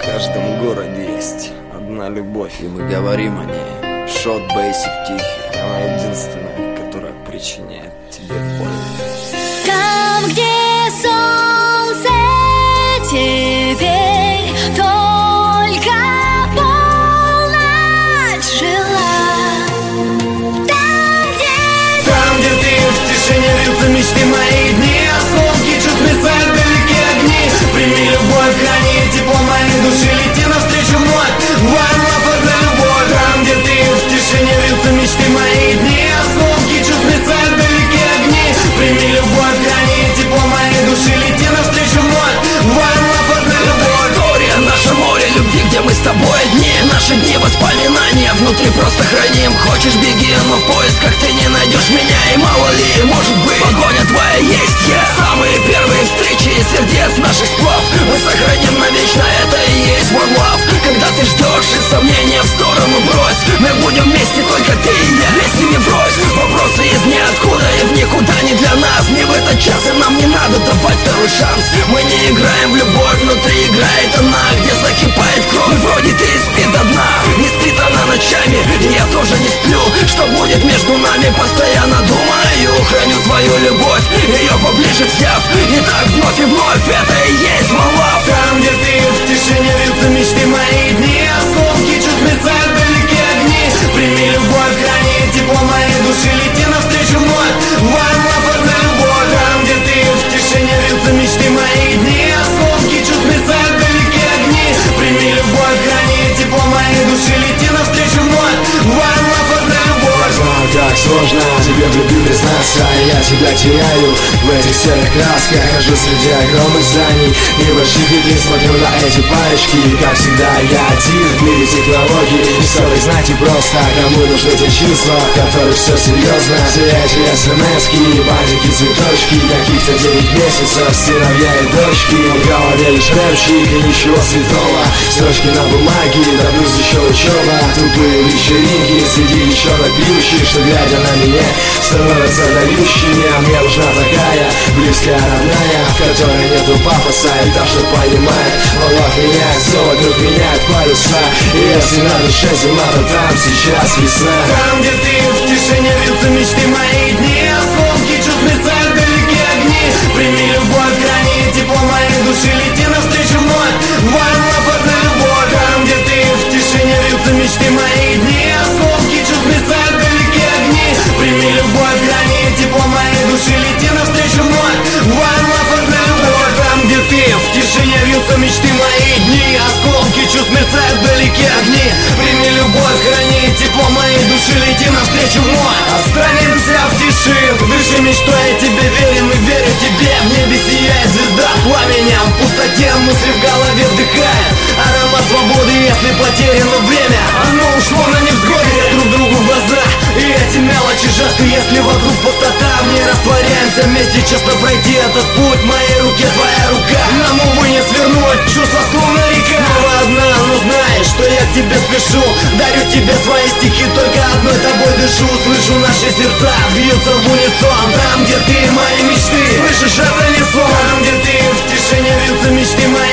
В каждом городе есть одна любовь, и мы говорим о ней. Шот Бейсик Тихий. Она единственная, которая причиняет тебе боль. Там, где солнце, теперь только полночь жила. Там, где ты в тишине вьются мечты мои дни, осколки чувств мерцают далекие огни. Прими любовь, храни тепло моей души, лети навстречу вновь. One love, одна любовь. Там, где ты в тишине вьются мечты мои дни, осколки чувств мерцают далекие огни. Прими любовь, храни тепло моей души, лети навстречу вновь. One love, одна любовь. История, наше море любви, где мы с тобой одни. Наши дни воспоминания внутри просто храним. Хочешь, беги, но в поисках ты не найдешь меня. И мало ли, может быть, погоня твоя есть я. Самые первые встречи и сердец наших сплав мы сохраним навечно, это и есть one love. Когда ты ждешь и сомнения в сторону брось, мы будем вместе, только ты и я, вместе не врозь. Вопросы из ниоткуда и в никуда не для нас. Не в этот час, и нам не надо давать второй шанс. Мы не играем в любовь, внутри играет она, где закипает кровь. Вроде ты и спит до дна, не спит она ночами, и я тоже не сплю. Что будет между нами, постоянно думаю. Храню твою любовь, ее поближе взяв. И так вновь и вновь, это и есть one love. Там, где ты в тишине вьются мечты мои дни, осколки чувств мерцают далекие огни. Прими любовь, храни тепло моей души, лети навстречу вновь. One love, одна любовь. Там, где ты в тишине вьются мечты мои дни, осколки чувств мерцают далекие огни. Прими любовь, храни тепло моей души, лети навстречу вновь. One love, одна любовь. Знаю, как сложно тебе в любви признаться, и я тебя теряю в этих серых красках. Хожу среди огромных зданий и больших людей, смотрю на эти парочки. И как всегда я один в мире технологий. Не стоит знать и просто, кому нужны те чувства, в которых все серьезно. Все эти смс-ки, бантики, цветочки, каких-то 9 месяцев, сыновья и дочки. В голове лишь рэпчик и ничего святого. Строчки на бумаге, да плюс еще учеба. Тупые вечеринки среди девчонок пьющих, что глядя на меня становятся дающими. А мне нужна такая близкая, родная, в которой нету пафоса, и та, что понимает. Волок меняет, все вокруг меняет полюса. И если на душе зима, то там сейчас весна. Там, где ты в тишине вьются мечты мои дни, осколки чувств мерцают далекие огни. Прими любовь, храни тепло моей души, лети навстречу вновь. One love, одна любовь. Там, где ты в тишине вьются мечты мои дни, осколки чувств мерцают далекие огни. Прими любовь, храни тепло моей души, лети навстречу вновь. One love, одна любовь. Там, где ты в тишине вьются мечты мои дни, осколки чувств мерцают далекие огни. Прими любовь, храни тепло моей души, лети навстречу вновь. Останемся в тиши, дыши мечтой о тебе, верим и верю тебе. В небе сияет звезда пламенем, в пустоте мысли в голове вдыхает аромат свободы, если потеряно время. Оно ушло на невзгоде друг другу в глаза. И эти мелочи жесты, если вокруг пустота, в ней растворяемся вместе, честно пройти этот путь. В моей руке твоя рука, нам, увы, не свернуть, чувства словно река. Снова одна, но знаешь, что я к тебе спешу. Дарю тебе свои стихи, только одной тобой дышу. Слышу наши сердца, бьются в унисон. Там, где ты, мои мечты, слышишь, это не сон. Там, где ты, в тишине вьются мечты мои